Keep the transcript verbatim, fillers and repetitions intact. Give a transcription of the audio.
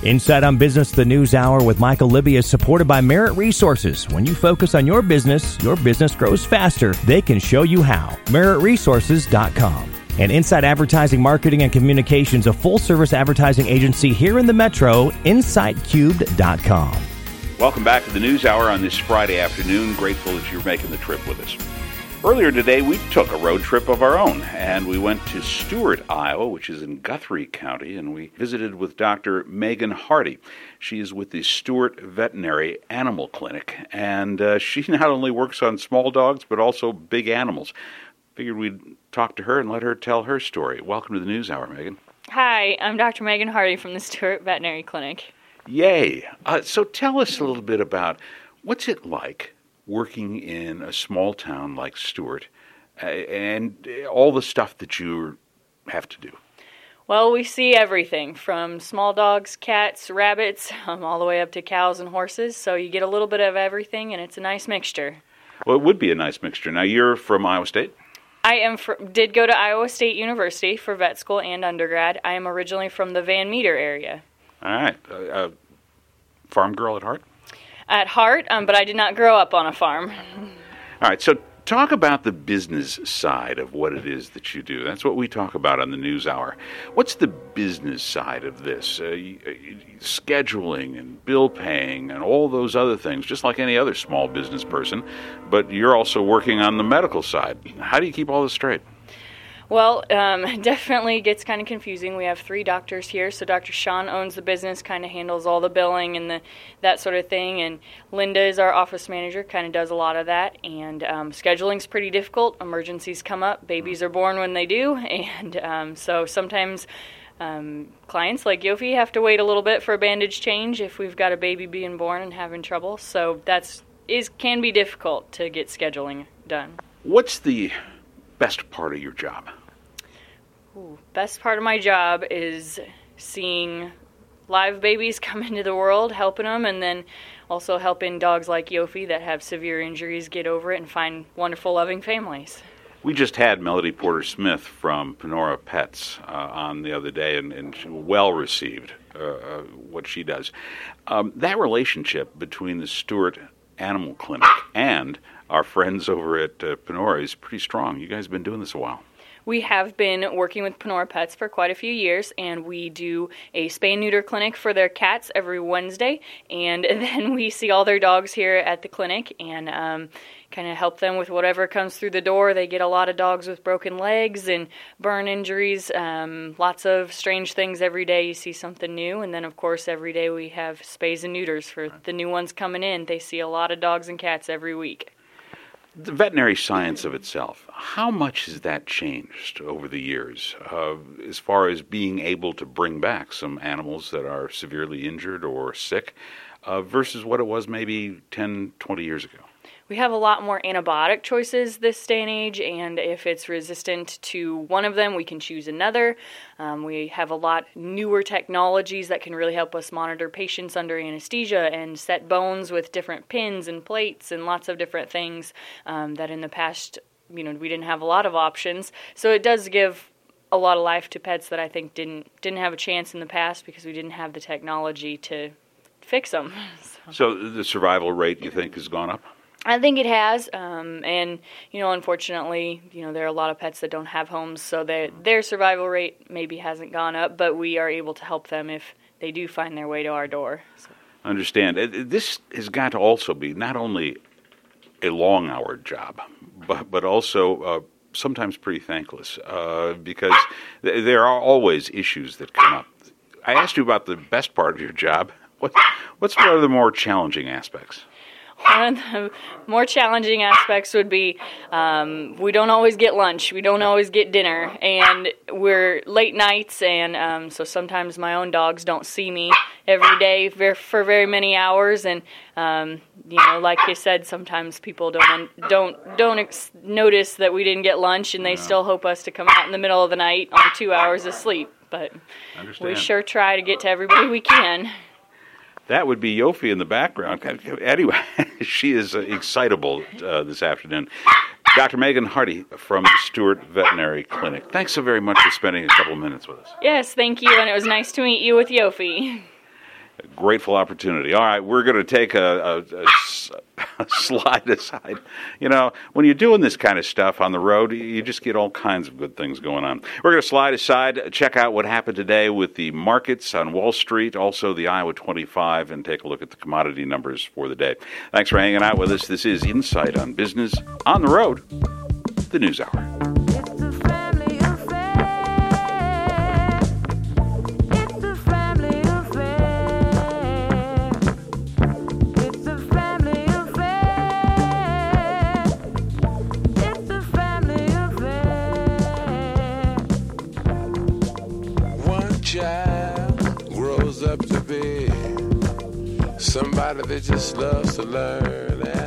Inside on Business, the News Hour with Michael Libby is supported by Merit Resources. When you focus on your business, your business grows faster. They can show you how. merit resources dot com. And Inside Advertising Marketing and Communications, a full-service advertising agency here in the Metro, insight cubed dot com. Welcome back to the News Hour on this Friday afternoon. Grateful that you're making the trip with us. Earlier today, we took a road trip of our own, and we went to Stuart, Iowa, which is in Guthrie County, and we visited with Doctor Megan Hardy. She is with the Stuart Veterinary Animal Clinic, and uh, she not only works on small dogs, but also big animals. Figured we'd talk to her and let her tell her story. Welcome to the News Hour, Megan. Hi, I'm Doctor Megan Hardy from the Stuart Veterinary Clinic. Yay. Uh, so tell us a little bit about what's it like working in a small town like Stuart, uh, and all the stuff that you have to do. Well, we see everything from small dogs, cats, rabbits, um, all the way up to cows and horses. So you get a little bit of everything, and it's a nice mixture. Well, it would be a nice mixture. Now, you're from Iowa State? I am fr- did go to Iowa State University for vet school and undergrad. I am originally from the Van Meter area. All right. Uh, uh, farm girl at heart? At heart, um, but I did not grow up on a farm. All right, so talk about the business side of what it is that you do. That's what we talk about on the News Hour. What's the business side of this? Uh, scheduling and bill paying and all those other things, just like any other small business person, but you're also working on the medical side. How do you keep all this straight? Well, um, definitely gets kind of confusing. We have three doctors here, so Doctor Sean owns the business, kind of handles all the billing and the that sort of thing, and Linda is our office manager, kind of does a lot of that, and um, scheduling's pretty difficult. Emergencies come up, babies are born when they do, and um, so sometimes um, clients like Yofi have to wait a little bit for a bandage change if we've got a baby being born and having trouble, so that's is can be difficult to get scheduling done. What's the best part of your job? Ooh, best part of my job is seeing live babies come into the world, helping them, and then also helping dogs like Yofi that have severe injuries get over it and find wonderful, loving families. We just had Melody Porter Smith from Panora Pets uh, on the other day, and, and she well received uh, uh, what she does. Um, that relationship between the Stuart Animal Clinic and our friends over at uh, Panora is pretty strong. You guys have been doing this a while. We have been working with Panora Pets for quite a few years, and we do a spay-neuter clinic for their cats every Wednesday, and then we see all their dogs here at the clinic and um, kind of help them with whatever comes through the door. They get a lot of dogs with broken legs and burn injuries, um, lots of strange things every day. You see something new, and then, of course, every day we have spays and neuters for the new ones coming in. They see a lot of dogs and cats every week. The veterinary science of itself, how much has that changed over the years uh, as far as being able to bring back some animals that are severely injured or sick uh, versus what it was maybe ten, twenty years ago? We have a lot more antibiotic choices this day and age, and if it's resistant to one of them, we can choose another. Um, we have a lot newer technologies that can really help us monitor patients under anesthesia and set bones with different pins and plates and lots of different things um, that in the past, you know, we didn't have a lot of options. So it does give a lot of life to pets that I think didn't didn't have a chance in the past because we didn't have the technology to fix them. So, so the survival rate, you think, has gone up? I think it has, um, and, you know, unfortunately, you know, there are a lot of pets that don't have homes, so their their survival rate maybe hasn't gone up, but we are able to help them if they do find their way to our door. So. Understand. This has got to also be not only a long-hour job, but, but also uh, sometimes pretty thankless, uh, because th- there are always issues that come up. I asked you about the best part of your job. What, what's one of the more challenging aspects? One of the more challenging aspects would be um, we don't always get lunch, we don't always get dinner, and we're late nights, and um, so sometimes my own dogs don't see me every day for, for very many hours, and um, you know, like you said, sometimes people don't don't don't ex- notice that we didn't get lunch, and they still hope us to come out in the middle of the night on two hours of sleep, but we sure try to get to everybody we can. That would be Yofi in the background. Anyway, she is uh, excitable uh, this afternoon. Doctor Megan Hardy from the Stuart Veterinary Clinic. Thanks so very much for spending a couple minutes with us. Yes, thank you, and it was nice to meet you with Yofi. Grateful opportunity. All right, we're going to take a, a, a, a slide aside. You know, when you're doing this kind of stuff on the road, you just get all kinds of good things going on. We're going to slide aside, check out what happened today with the markets on Wall Street, also the Iowa twenty-five, and take a look at the commodity numbers for the day. Thanks for hanging out with us. This is Insight on Business on the Road, the News Hour. Somebody that just loves to learn.